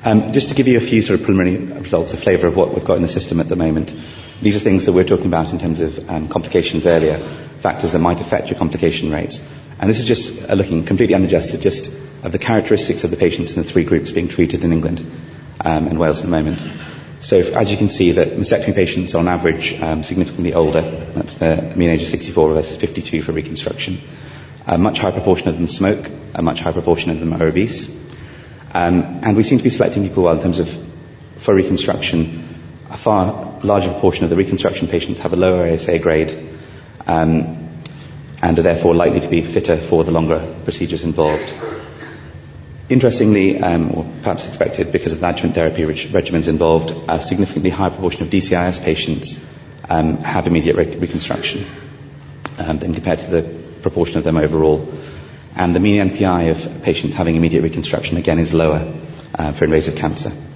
Just to give you a few sort of preliminary results, a flavour of what we've got in the system at the moment. These are things that we're talking about in terms of complications earlier, factors that might affect your complication rates. And this is just looking completely unadjusted, just of the characteristics of the patients in the three groups being treated in England and Wales at the moment. So as you can see, that mastectomy patients are on average significantly older. That's the mean age of 64 versus 52 for reconstruction. A much higher proportion of them smoke, a much higher proportion of them are obese. And we seem to be selecting people well in terms of, for reconstruction, a far larger proportion of the reconstruction patients have a lower ASA grade and are therefore likely to be fitter for the longer procedures involved. Interestingly, or perhaps expected because of the adjuvant therapy regimens involved, a significantly higher proportion of DCIS patients have immediate reconstruction than compared to the proportion of them overall. And the mean NPI of patients having immediate reconstruction, again, is lower for invasive cancer.